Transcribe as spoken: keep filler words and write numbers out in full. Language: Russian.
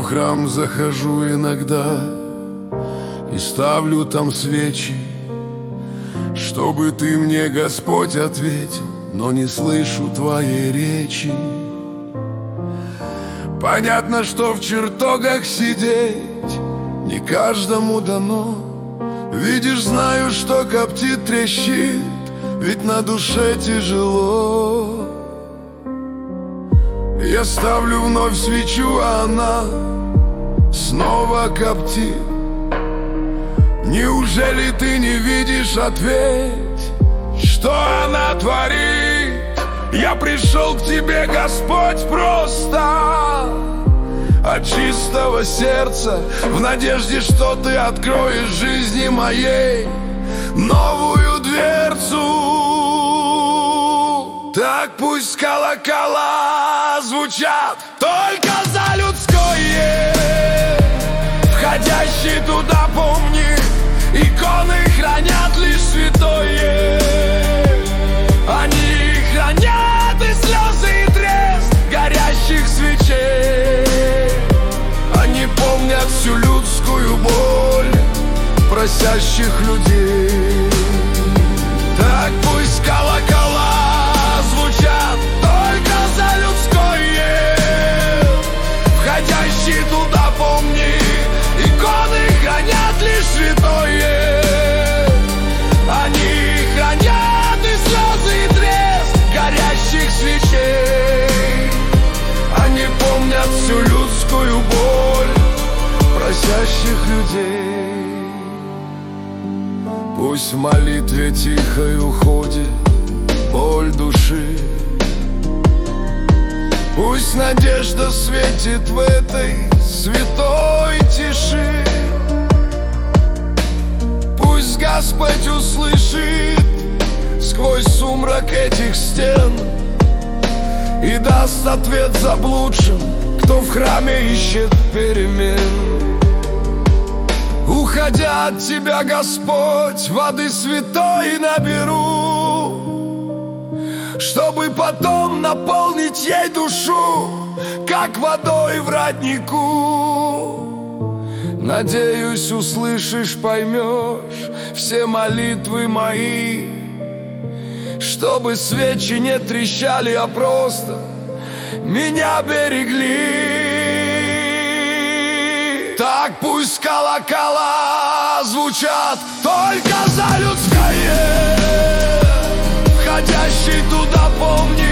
храм захожу иногда и ставлю там свечи, чтобы ты мне, Господь, ответил, но не слышу твоей речи. Понятно, что в чертогах сидеть не каждому дано. Видишь, знаю, что коптит, трещит, ведь на душе тяжело. Я ставлю вновь свечу, а она снова коптит. Неужели ты не видишь? Ответь, что она творит? Я пришел к тебе, Господь, просто от чистого сердца, в надежде, что ты откроешь жизни моей новую дверцу. Так пусть колокола звучат только за людское, входящий туда, помни, иконы хранят лишь святое. Они хранят и слезы, и треск горящих свечей. Они помнят всю людскую боль просящих людей. Так пусть колокола звучат только за людское, входящий туда, помни, иконы хранят лишь святое. Они хранят и слезы, и треск горящих свечей. Они помнят всю людскую боль просящих людей. Пусть в молитве тихой уходит боль души, пусть надежда светит в этой святой тиши. Пусть Господь услышит сквозь сумрак этих стен и даст ответ заблудшим, кто в храме ищет перемен. Уходя от тебя, Господь, воды святой наберу, чтобы потом наполнить ей душу, как водой в роднику. Надеюсь, услышишь, поймешь все молитвы мои, чтобы свечи не трещали, а просто меня берегли. Так пусть колокола звучат только за людское, входящий туда, помни,